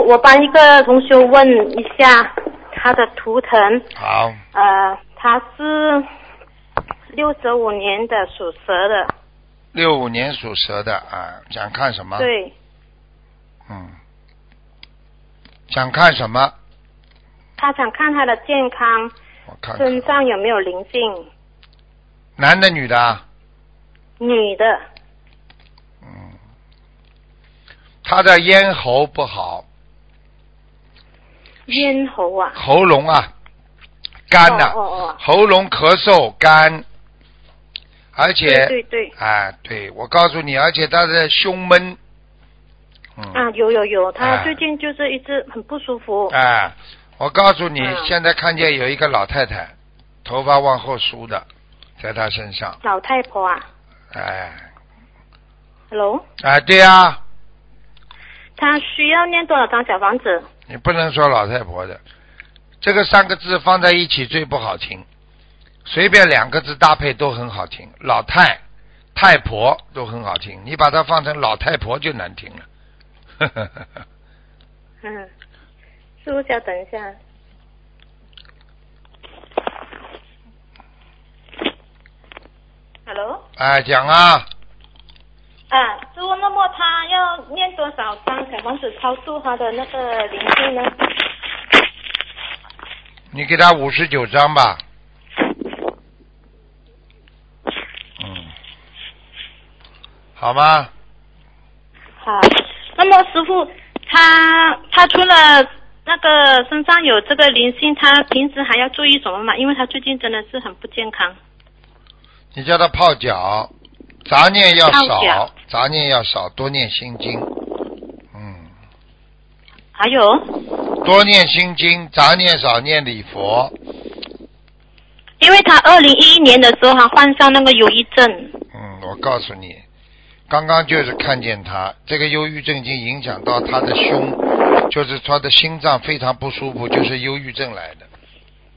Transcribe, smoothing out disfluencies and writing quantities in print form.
我帮一个同学问一下他的图腾。 好。 他是65年的，属蛇的。 65年属蛇的啊，想看什么？ 对。 想看什么？ 他想看他的健康， 我看看身上有没有灵性。 男的女的？ 女的。 他的咽喉不好。 咽喉啊？ 喉咙啊，干呐、喉咙咳嗽干，而且对， 对，我告诉你，而且他的胸闷。 有，他最近就是一直很不舒服。 我告诉你，现在看见有一个老太太，头发往后梳的，在他身上。 老太婆啊？Hello。 对啊。 他需要念多少张小房子？ 你不能说老太婆的，这个3个字放在一起最不好听，随便2个字搭配都很好听，老太、太婆都很好听，你把它放成老太婆就难听了。 师傅稍等一下。Hello。 讲啊。 师傅，那么他要念多少张小房子超度他的那个灵性呢？ 你给他59张吧。好吗？ 好。那么师傅，他除了那个身上有这个灵性，他平时还要注意什么吗？因为他最近真的是很不健康。 你叫他泡脚，杂念要少，多念心经。 还有？ 多念心经，杂念少，念礼佛。 因为他2011年的时候，他患上那个忧郁症。 我告诉你，刚刚就是看见他这个忧郁症已经影响到他的胸，就是他的心脏非常不舒服，就是忧郁症来的。